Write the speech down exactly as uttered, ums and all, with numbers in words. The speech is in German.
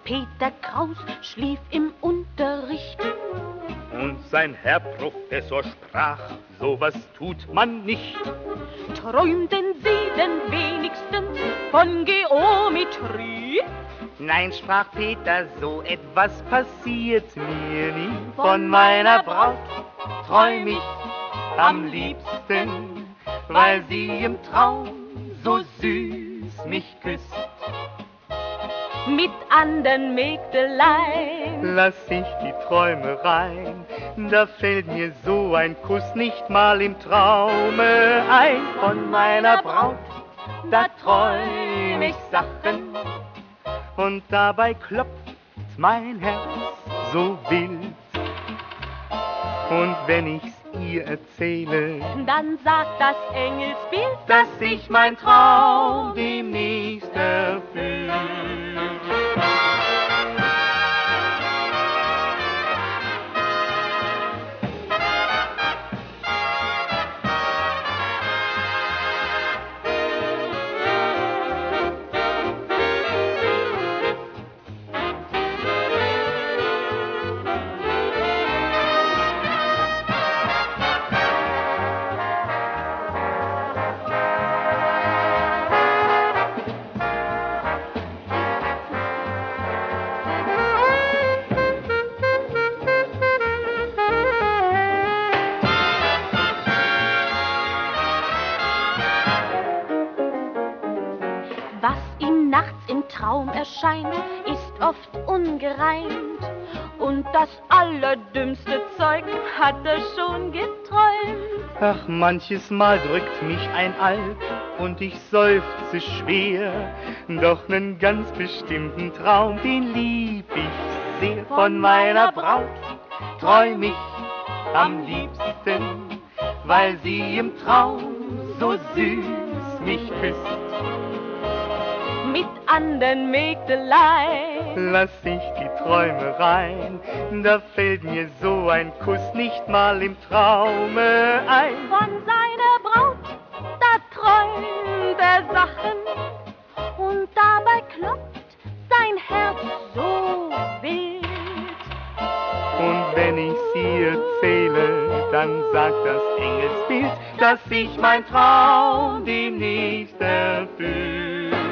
Peter Kraus schlief im Unterricht. Und sein Herr Professor sprach, sowas tut man nicht. Träumten Sie denn wenigstens von Geometrie? Nein, sprach Peter, so etwas passiert mir nie. Von meiner Braut träum ich am liebsten, weil sie im Traum so süß mich küsst. Mit andern Mägdelein lass ich die Träume rein, da fällt mir so ein Kuss nicht mal im Traume ein. Von meiner Braut, da träum ich Sachen, und dabei klopft mein Herz so wild. Und wenn ich's ihr erzähle, dann sagt das Engelsbild, dass sich mein Traum demnächst erfüllt. Was ihm nachts im Traum erscheint, ist oft ungereimt. Und das allerdümmste Zeug hat er schon geträumt. Ach, manches Mal drückt mich ein Alp und ich seufze schwer. Doch nen ganz bestimmten Traum, den lieb ich sehr. Von meiner Braut träum ich am liebsten, weil sie im Traum so süß mich küsst. Mit andern Mägdelein lass ich die Träume rein, da fällt mir so ein Kuss nicht mal im Traume ein. Von seiner Braut, da träumt er Sachen, und dabei klopft sein Herz so wild. Und wenn ich sie erzähle, dann sagt das Engelsbild, dass sich mein Traum demnächst erfüllt.